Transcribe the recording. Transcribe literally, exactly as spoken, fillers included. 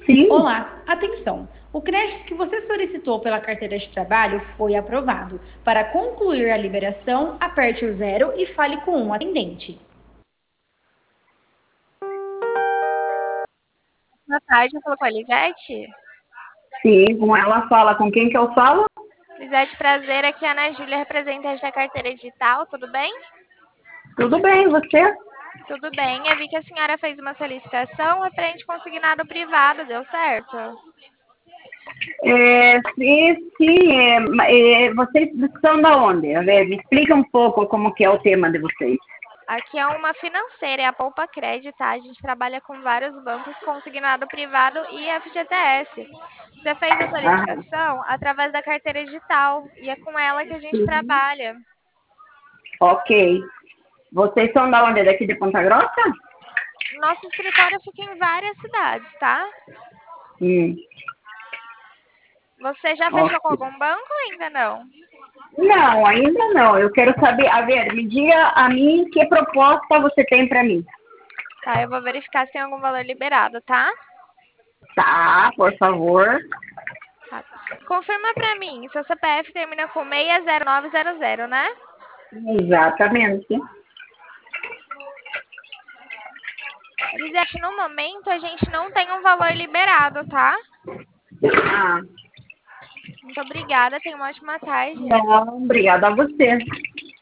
Sim. Olá, atenção! O crédito que você solicitou pela carteira de trabalho foi aprovado. Para concluir a liberação, aperte o zero e fale com um atendente. Boa tarde, eu falo com a Lisete. Sim, com ela fala. Com quem que eu falo? Lisete, prazer, aqui é a Ana Júlia, representante da carteira digital, tudo bem? Tudo bem, você? Tudo bem, eu vi que a senhora fez uma solicitação referente consignado privado, deu certo? É, sim, sim é, ma- é, vocês são da onde? A ver, me explica um pouco como que é o tema de vocês. Aqui é uma financeira, é a Poupa Crédito, tá? A gente trabalha com vários bancos, consignado privado e F G T S. Você fez a Ah, solicitação através da carteira digital e é com ela que a gente sim. trabalha. Ok. Vocês são da onde? Daqui de Ponta Grossa? Nosso escritório fica em várias cidades, tá? Hum, Você já fechou com ok. algum banco ou ainda não? Não, ainda não. Eu quero saber, a ver, me diga a mim que proposta você tem para mim. Tá, eu vou verificar se tem algum valor liberado, tá? Tá, por favor. Tá. Confirma pra mim, seu C P F termina com seis zero nove zero zero, né? Exatamente. Lisete, no momento a gente não tem um valor liberado, tá? Ah, Muito obrigada, tenha uma ótima tarde. não, obrigada a você.